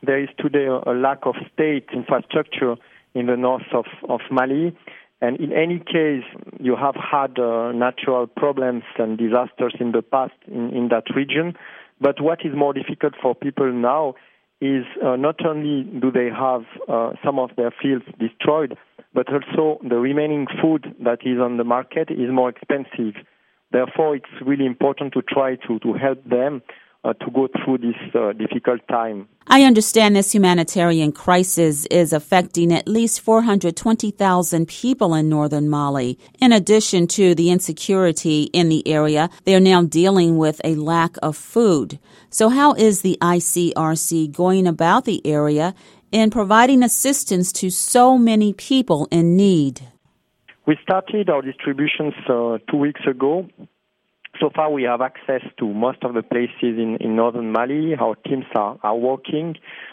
there is today a lack of state infrastructure in the north of Mali. And in any case, you have had natural problems and disasters in the past in that region. But what is more difficult for people now is not only do they have some of their fields destroyed, but also the remaining food that is on the market is more expensive. Therefore, it's really important to try to help them to go through this difficult time. I understand this humanitarian crisis is affecting at least 420,000 people in northern Mali. In addition to the insecurity in the area, they are now dealing with a lack of food. So how is the ICRC going about the area in providing assistance to so many people in need? We started our distributions 2 weeks ago. So far, we have access to most of the places in northern Mali. Our teams are working.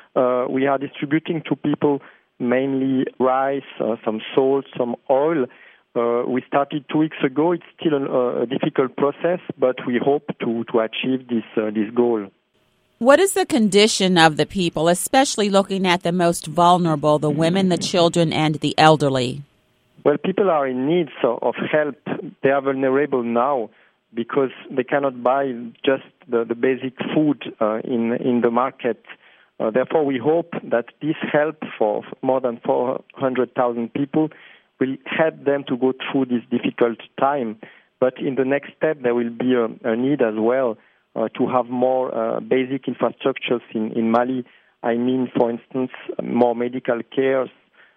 We are distributing to people mainly rice, some salt, some oil. We started 2 weeks ago. It's still a difficult process, but we hope to achieve this goal. What is the condition of the people, especially looking at the most vulnerable, the women, the children, and the elderly? Well, people are in need of help. They are vulnerable now, because they cannot buy just the basic food in the market. Therefore, we hope that this help for more than 400,000 people will help them to go through this difficult time. But in the next step, there will be a need as well to have more basic infrastructures in Mali. I mean, for instance, more medical care,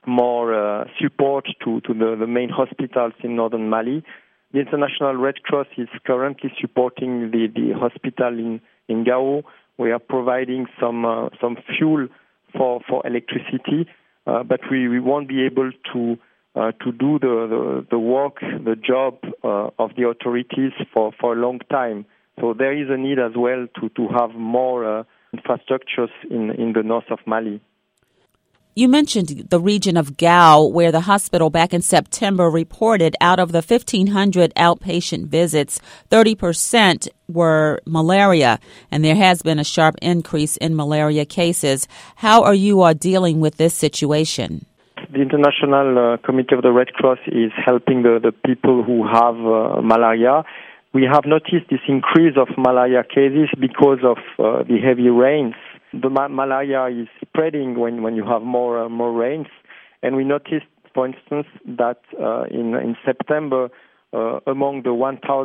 more support to the main hospitals in northern Mali. The International Red Cross is currently supporting the hospital in Gao. We are providing some fuel for electricity, but we won't be able to do the work, the job of the authorities for a long time. So there is a need as well to have more infrastructures in the north of Mali. You mentioned the region of Gao, where the hospital back in September reported out of the 1,500 outpatient visits, 30% were malaria, and there has been a sharp increase in malaria cases. How are you dealing with this situation? The International Committee of the Red Cross is helping the people who have malaria. We have noticed this increase of malaria cases because of the heavy rains. The malaria is spreading when you have more rains, and we noticed, for instance, that in September, among the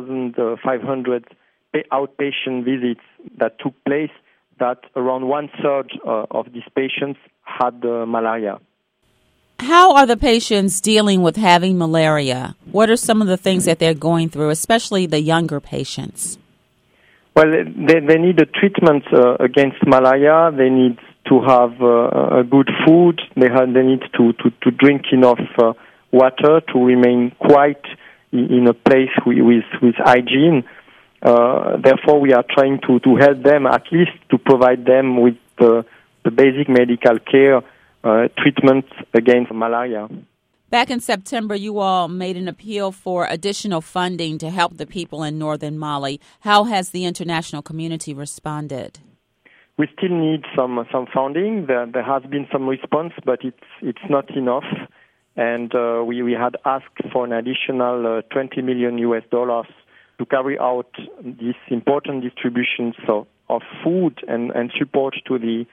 1,500 outpatient visits that took place, that around 1/3 of these patients had malaria. How are the patients dealing with having malaria? What are some of the things that they're going through, especially the younger patients? Well, they need a treatment against malaria. They need to have a good food. They need to drink enough water to remain quiet in a place with hygiene. Therefore, we are trying to help them, at least to provide them with the basic medical care treatment against malaria. Back in September, you all made an appeal for additional funding to help the people in northern Mali. How has the international community responded? We still need some funding. There has been some response, but it's not enough. And we had asked for an additional $20 million to carry out these important distributions of food and support to the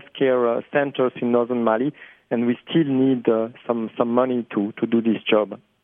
healthcare centers in northern Mali. And we still need some money to do this job.